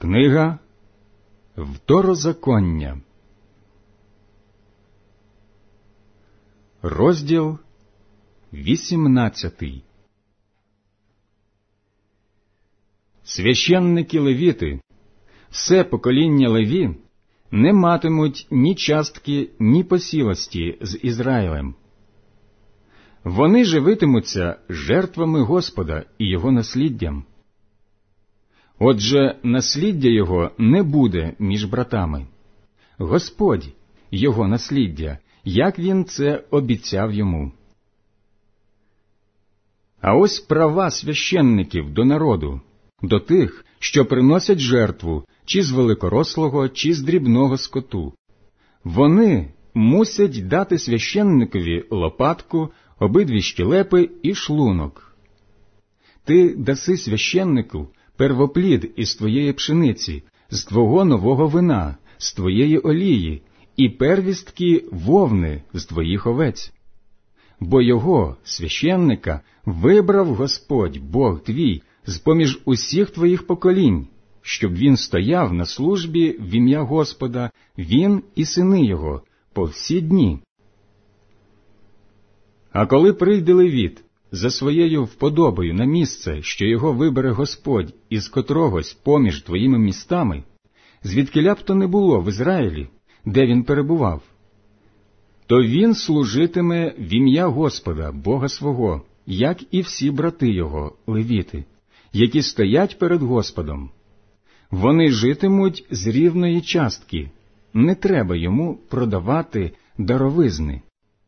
Книга Второзаконня, розділ 18. Священники левіти, все покоління Леві, не матимуть ні частки, ні посілості з Ізраїлем. Вони живитимуться жертвами Господа і його насліддям. Отже, насліддя його не буде між братами. Господь – його насліддя, як він це обіцяв йому. А ось права священників до народу, до тих, що приносять жертву, чи з великорослого, чи з дрібного скоту. Вони мусять дати священникові лопатку, обидві щелепи і шлунок. Ти даси священнику первоплід із твоєї пшениці, з твого нового вина, з твоєї олії, і первістки вовни з твоїх овець. Бо його, священника, вибрав Господь, Бог твій, з-поміж усіх твоїх поколінь, щоб він стояв на службі в ім'я Господа, він і сини його, по всі дні. А коли прийде левіт за своєю вподобою на місце, що його вибере Господь із котрогось поміж твоїми містами, звідкиля б то не було в Ізраїлі, де він перебував, то він служитиме в ім'я Господа, Бога свого, як і всі брати його, левіти, які стоять перед Господом. Вони житимуть з рівної частки, не треба йому продавати даровизни.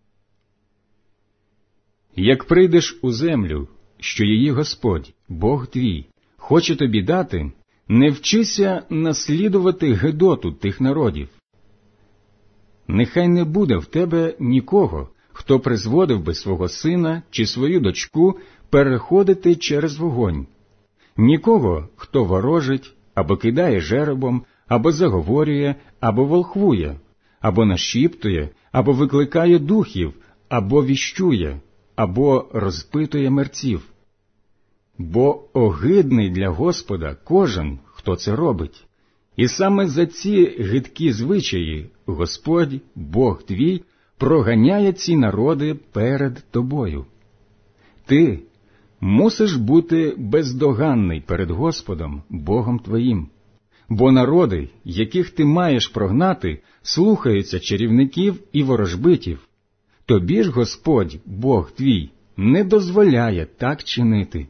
Як прийдеш у землю, що її Господь, Бог твій, хоче тобі дати, не вчися наслідувати гидоту тих народів. Нехай не буде в тебе нікого, хто призводив би свого сина чи свою дочку переходити через вогонь, нікого, хто ворожить, або кидає жеребом, або заговорює, або волхвує, або нашіптує, або викликає духів, або віщує, або розпитує мерців. Бо огидний для Господа кожен, хто це робить. І саме за ці гидкі звичаї Господь, Бог твій, проганяє ці народи перед тобою. Ти мусиш бути бездоганний перед Господом, Богом твоїм. Бо народи, яких ти маєш прогнати, слухаються чарівників і ворожбитів. Тобі ж Господь, Бог твій, не дозволяє так чинити.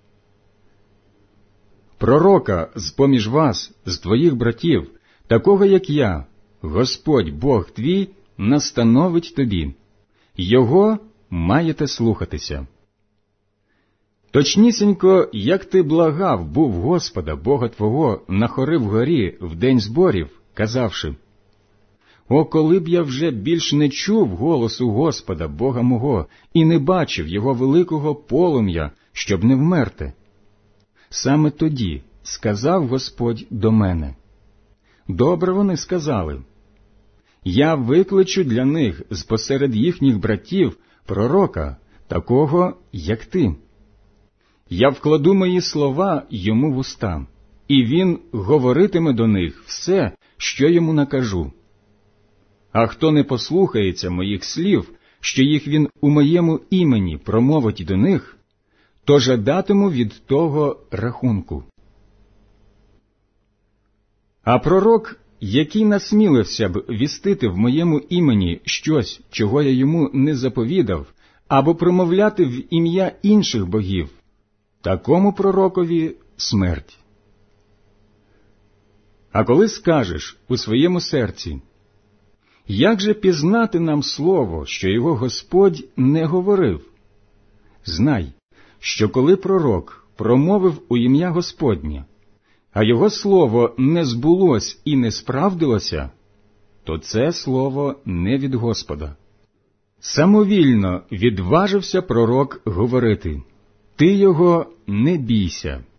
Пророка з-поміж вас, з твоїх братів, такого як я, Господь, Бог твій, настановить тобі. Його маєте слухатися. Точнісінько, як ти благав був Господа, Бога твого, на хори вгорі в день зборів, казавши: «О, коли б я вже більш не чув голосу Господа, Бога мого, і не бачив його великого полум'я, щоб не вмерти». Саме тоді сказав Господь до мене: «Добре вони сказали. Я викличу для них з-посеред їхніх братів пророка, такого, як ти. Я вкладу мої слова йому в уста, і він говоритиме до них все, що йому накажу. А хто не послухається моїх слів, що їх він у моєму імені промовить до них, то жадатиму від того рахунку. А пророк, який насмілився б вістити в моєму імені щось, чого я йому не заповідав, або промовляти в ім'я інших богів, такому пророкові смерть. А коли скажеш у своєму серці: як же пізнати нам слово, що його Господь не говорив? Знай, що коли пророк промовив у ім'я Господнє, а його слово не збулось і не справдилося, то це слово не від Господа. Самовільно відважився пророк говорити: ти його не бійся.